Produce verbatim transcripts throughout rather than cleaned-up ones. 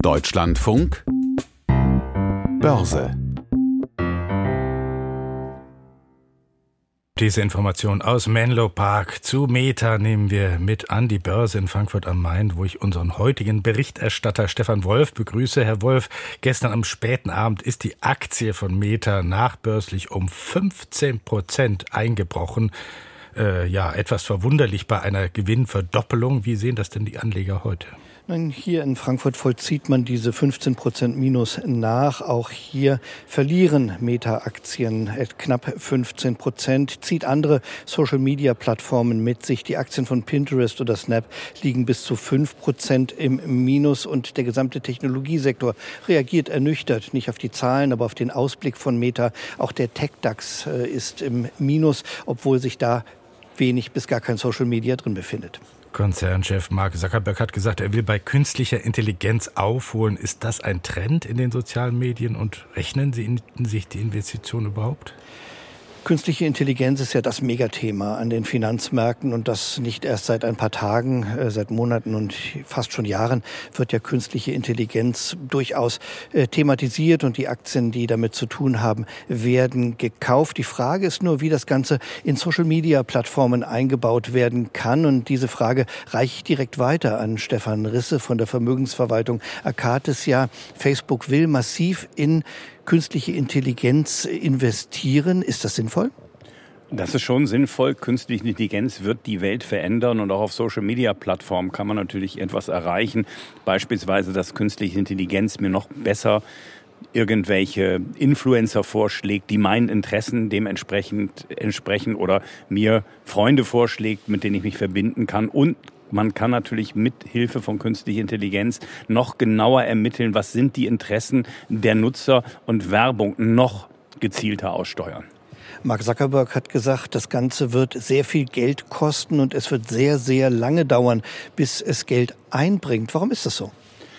Deutschlandfunk Börse. Diese Information aus Menlo Park zu Meta nehmen wir mit an die Börse in Frankfurt am Main, wo ich unseren heutigen Berichterstatter Stefan Wolf begrüße. Herr Wolf, gestern am späten Abend ist die Aktie von Meta nachbörslich um fünfzehn Prozent eingebrochen. Äh, ja, etwas verwunderlich bei einer Gewinnverdoppelung. Wie sehen das denn die Anleger heute? Nein, hier in Frankfurt vollzieht man diese fünfzehn Prozent Minus nach. Auch hier verlieren Meta-Aktien knapp fünfzehn Prozent, zieht andere Social-Media-Plattformen mit sich. Die Aktien von Pinterest oder Snap liegen bis zu fünf Prozent im Minus und der gesamte Technologiesektor reagiert ernüchtert, nicht auf die Zahlen, aber auf den Ausblick von Meta. Auch der Tech-DAX ist im Minus, obwohl sich da wenig bis gar kein Social-Media drin befindet. Konzernchef Mark Zuckerberg hat gesagt, er will bei künstlicher Intelligenz aufholen. Ist das ein Trend in den sozialen Medien und rechnen Sie in sich die Investition überhaupt? Künstliche Intelligenz ist ja das Megathema an den Finanzmärkten und das nicht erst seit ein paar Tagen, äh, seit Monaten und fast schon Jahren wird ja künstliche Intelligenz durchaus äh, thematisiert und die Aktien, die damit zu tun haben, werden gekauft. Die Frage ist nur, wie das Ganze in Social-Media-Plattformen eingebaut werden kann und diese Frage reiche ich direkt weiter an Stefan Risse von der Vermögensverwaltung Akatis. Ja, Facebook will massiv in künstliche Intelligenz investieren. Ist das sinnvoll? Das ist schon sinnvoll. Künstliche Intelligenz wird die Welt verändern und auch auf Social-Media-Plattformen kann man natürlich etwas erreichen. Beispielsweise, dass künstliche Intelligenz mir noch besser irgendwelche Influencer vorschlägt, die meinen Interessen dementsprechend entsprechen oder mir Freunde vorschlägt, mit denen ich mich verbinden kann. Und man kann natürlich mit Hilfe von künstlicher Intelligenz noch genauer ermitteln, was sind die Interessen der Nutzer und Werbung noch gezielter aussteuern. Mark Zuckerberg hat gesagt, das Ganze wird sehr viel Geld kosten und es wird sehr, sehr lange dauern, bis es Geld einbringt. Warum ist das so?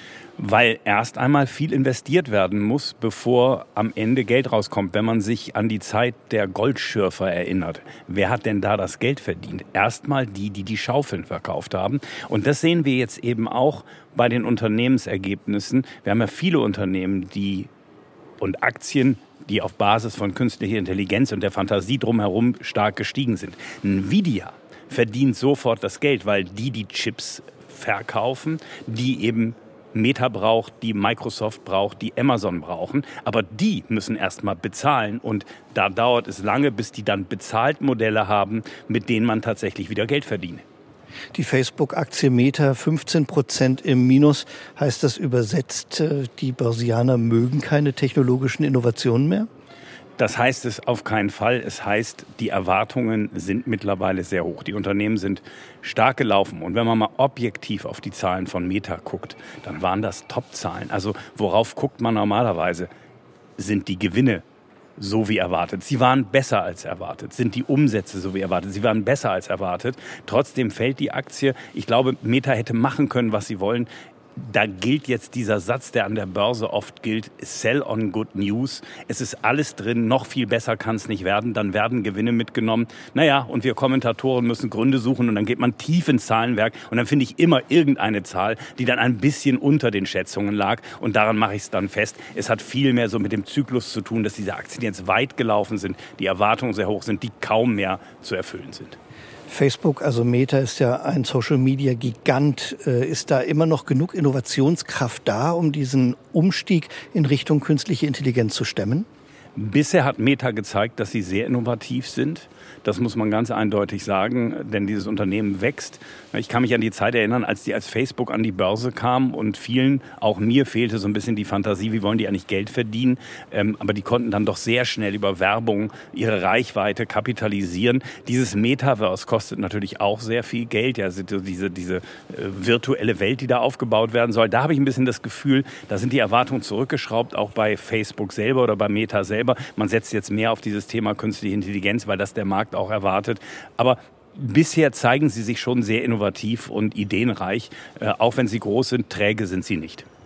Weil erst einmal viel investiert werden muss, bevor am Ende Geld rauskommt. Wenn man sich an die Zeit der Goldschürfer erinnert, wer hat denn da das Geld verdient? Erstmal die, die die Schaufeln verkauft haben. Und das sehen wir jetzt eben auch bei den Unternehmensergebnissen. Wir haben ja viele Unternehmen, die und Aktien, die auf Basis von künstlicher Intelligenz und der Fantasie drumherum stark gestiegen sind. Nvidia verdient sofort das Geld, weil die die Chips verkaufen, die eben Meta braucht, die Microsoft braucht, die Amazon brauchen. Aber die müssen erst mal bezahlen und da dauert es lange, bis die dann Bezahltmodelle haben, mit denen man tatsächlich wieder Geld verdient. Die Facebook-Aktie Meta fünfzehn Prozent im Minus. Heißt das übersetzt, die Börsianer mögen keine technologischen Innovationen mehr? Das heißt es auf keinen Fall. Es heißt, die Erwartungen sind mittlerweile sehr hoch. Die Unternehmen sind stark gelaufen. Und wenn man mal objektiv auf die Zahlen von Meta guckt, dann waren das Top-Zahlen. Also worauf guckt man normalerweise? Sind die Gewinne so wie erwartet? Sie waren besser als erwartet. Sind die Umsätze so wie erwartet? Sie waren besser als erwartet. Trotzdem fällt die Aktie. Ich glaube, Meta hätte machen können, was sie wollen. Da gilt jetzt dieser Satz, der an der Börse oft gilt, sell on good news. Es ist alles drin, noch viel besser kann es nicht werden. Dann werden Gewinne mitgenommen. Naja, und wir Kommentatoren müssen Gründe suchen und dann geht man tief ins Zahlenwerk und dann finde ich immer irgendeine Zahl, die dann ein bisschen unter den Schätzungen lag und daran mache ich es dann fest. Es hat viel mehr so mit dem Zyklus zu tun, dass diese Aktien jetzt weit gelaufen sind, die Erwartungen sehr hoch sind, die kaum mehr zu erfüllen sind. Facebook, also Meta, ist ja ein Social-Media-Gigant. Ist da immer noch genug Innovationskraft da, um diesen Umstieg in Richtung künstliche Intelligenz zu stemmen? Bisher hat Meta gezeigt, dass sie sehr innovativ sind. Das muss man ganz eindeutig sagen, denn dieses Unternehmen wächst. Ich kann mich an die Zeit erinnern, als die als Facebook an die Börse kam und vielen, auch mir, fehlte so ein bisschen die Fantasie, wie wollen die eigentlich Geld verdienen. Ähm, aber die konnten dann doch sehr schnell über Werbung ihre Reichweite kapitalisieren. Dieses Metaverse kostet natürlich auch sehr viel Geld. Ja, diese, diese äh, virtuelle Welt, die da aufgebaut werden soll. Da habe ich ein bisschen das Gefühl, da sind die Erwartungen zurückgeschraubt, auch bei Facebook selber oder bei Meta selber. Man setzt jetzt mehr auf dieses Thema künstliche Intelligenz, weil das der Markt auch erwartet. Aber bisher zeigen sie sich schon sehr innovativ und ideenreich. Äh, auch wenn sie groß sind, träge sind sie nicht.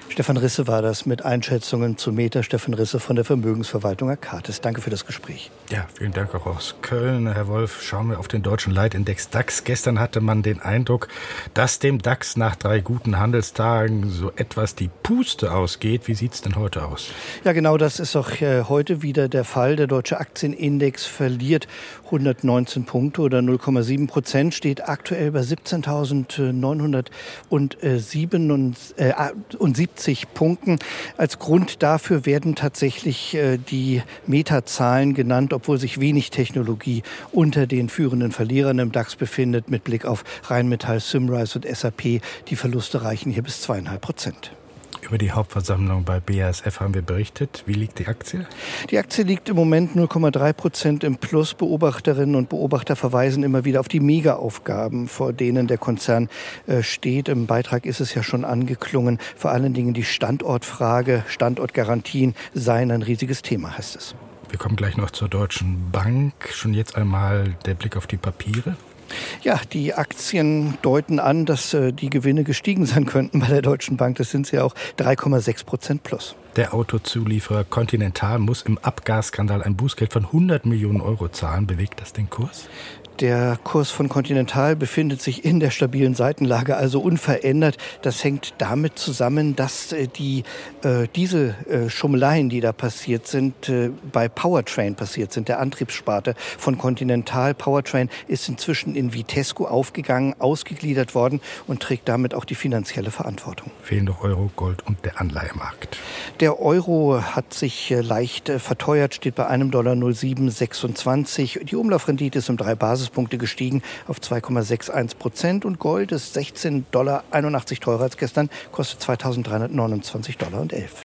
Stefan Risse war das mit Einschätzungen zu Meta. Stefan Risse von der Vermögensverwaltung Arcatis. Danke für das Gespräch. Ja, vielen Dank auch aus Köln. Herr Wolf, schauen wir auf den deutschen Leitindex DAX. Gestern hatte man den Eindruck, dass dem DAX nach drei guten Handelstagen so etwas die Puste ausgeht. Wie sieht es denn heute aus? Ja, genau das ist auch äh, heute wieder der Fall. Der deutsche Aktienindex verliert hundertneunzehn Punkte oder null Komma sieben Prozent, steht aktuell bei siebzehntausendneunhundertsiebenundsiebzig Punkten. Als Grund dafür werden tatsächlich äh, die Meta-Zahlen genannt, obwohl sich wenig Technologie unter den führenden Verlierern im DAX befindet. Mit Blick auf Rheinmetall, Symrise und S A P, die Verluste reichen hier bis zweieinhalb Prozent. Über die Hauptversammlung bei B A S F haben wir berichtet. Wie liegt die Aktie? Die Aktie liegt im Moment null Komma drei Prozent im Plus. Beobachterinnen und Beobachter verweisen immer wieder auf die Mega-Aufgaben, vor denen der Konzern äh, steht. Im Beitrag ist es ja schon angeklungen. Vor allen Dingen die Standortfrage, Standortgarantien seien ein riesiges Thema, heißt es. Wir kommen gleich noch zur Deutschen Bank. Schon jetzt einmal der Blick auf die Papiere. Ja, die Aktien deuten an, dass äh, die Gewinne gestiegen sein könnten bei der Deutschen Bank. Das sind sie ja auch, drei Komma sechs Prozent plus. Der Autozulieferer Continental muss im Abgasskandal ein Bußgeld von hundert Millionen Euro zahlen. Bewegt das den Kurs? Der Kurs von Continental befindet sich in der stabilen Seitenlage, also unverändert. Das hängt damit zusammen, dass äh, die äh, Dieselschummeleien, die da passiert sind, äh, bei Powertrain passiert sind, der Antriebssparte von Continental. Powertrain ist inzwischen in Vitesco aufgegangen, ausgegliedert worden und trägt damit auch die finanzielle Verantwortung. Fehlen noch Euro, Gold und der Anleihemarkt. Der Euro hat sich äh, leicht äh, verteuert, steht bei einem Dollar null Komma sieben sechsundzwanzig. Die Umlaufrendite ist um drei Basis Punkte gestiegen auf zwei Komma einundsechzig Prozent und Gold ist sechzehn Komma einundachtzig Dollar teurer als gestern, kostet zweitausenddreihundertneunundzwanzig Dollar und elf.